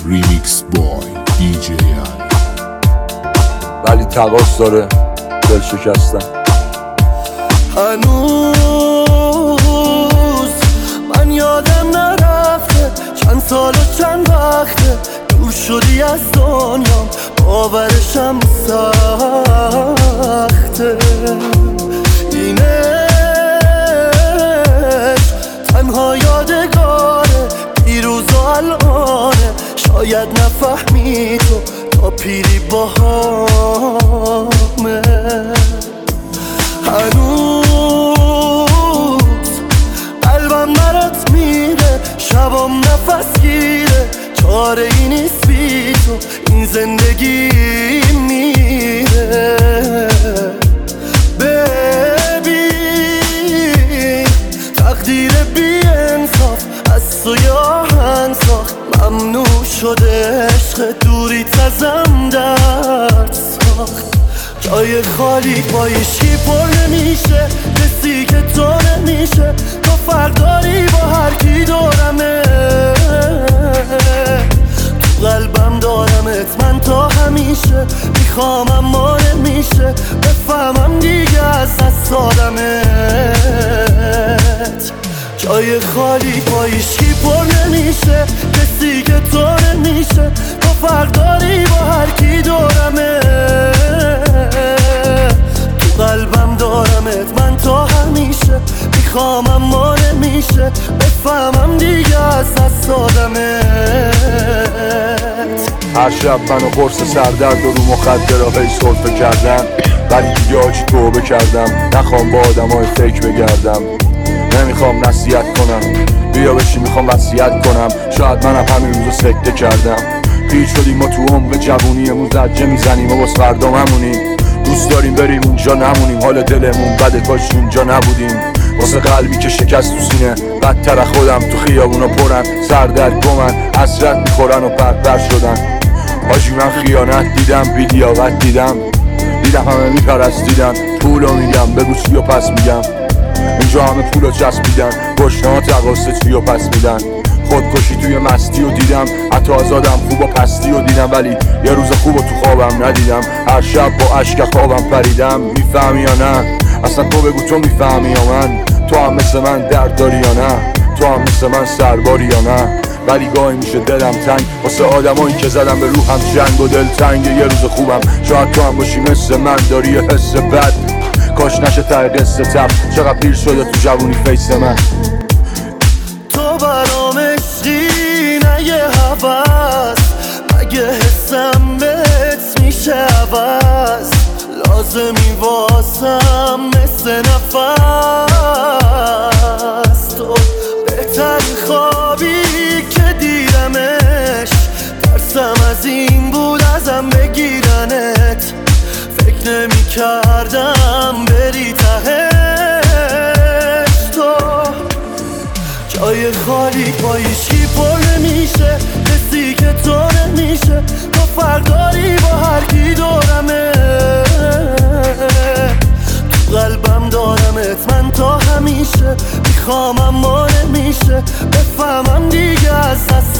ریمیکس بای DJ ولی تقاص داره دل شکستن. هنوز من یادم نرفته چند سال و چند وقته دور شدی از دنیام، باورشم سخته. اینش تنها یادگاره دیروز و الانه، شاید نفهمی تو تا پیری باهامه. هنوز قلبم برات میره، شبام نفس گیره، چاره ای نیست بی تو این زندگی میره. ببین تقدیر بی انصاف از تو آهن ساخت، ممنوع شده عشق دوریت ازم درد ساخت. جای خالی با هیچکی پر نمیشه، کسی که تو نمیشه، تو فرق داری با هر کی دورمه. تو قلبم دارمت من تا همیشه، میخوام اما نمیشه بفهمم دیگه از دست دادمت. جای خالی با هیچکی پر نمیشه، کسی که تو نمیشه، تو فرق داری با هر کی دورمه. تو قلبم دارمت من تا همیشه، میخوام اما نمیشه بفهمم دیگه از دست دادمت. هر شب منو قرص سردرد و رو مخدرها سرفه کردن، ولی دیگه آجی توبه کردم، نخوام با آدمای فیک بگردم. نمیخوام نصیحت کنم، بیا بشی میخوام وصیت کنم. شاید منم همین روزو سکته کردم. پیچ شدیم ما تو عمق جوونیمون، زجه میزنیم و باز فردا همونیم. دوست داریم بریم اونجا نمونیم، حال دلمون بده کاش اینجا نبودیم. واسه قلبی که شکست تو سینه، بدتر از خودم تو خیابونا پرن، سردرد گمن حسرت میخورن و پرپر شدن. حاجی من خیانت دیدم، بی‌لیاقت دیدم همه میپرستیدن. پولو میگم بگو چی و پس میگم، اینجا همه پولو چسبیدن، گشنه ها تقاصه چی و پس میدن. خودکشی توی مستی رو دیدم، حتی از آدم خوب و پستی رو دیدم، ولی یه روز خوب تو خوابم ندیدم. هر شب با اشک خوابم پریدم. میفهمی یا نه؟ اصلا تو بگو تو میفهمی یا من؟ تو هم مثل من درد داری یا نه؟ تو هم مثل من سرباری یا نه؟ ولی گاهی میشه دلم تنگ واسه آدمایی که زدم به روحم جنگ و دل تنگ. یه روز خوبم شاید تو هم باشی مثل من، داری یه حس بد، کاش نشه ته قصه تب. چقدر پیر شده تو جوونی فیس من. تو برام عشقی نه یه هوس، مگه حسم بهت میشه عوض؟ لازمی واسم مثل نفس، تو بهترین خوابی که دیدمش. ترسم از این بود ازم بگیرنت، فکر نمی کردم بری تهش. تو جای خالی با هیچکی پر نمیشه، کسی که تو نمیشه، تو فرق داری با هر کی دورمه. تو قلبم دارمت من تا همیشه، میخوام اما نمیشه بفهمم دیگه از دست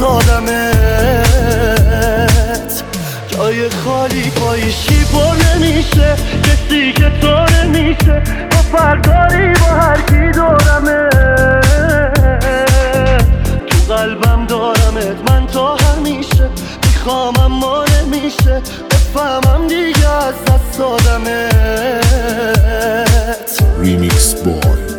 دادمت. جای خالی با هیچکی پر نمیشه، کسی که تو نمیشه، تو فرق داری با هر کی دورمه. تو قلبم دارمت من تا همیشه، میخوام اما نمیشه بفهمم دیگه از دست دادمت. ریمیکس بای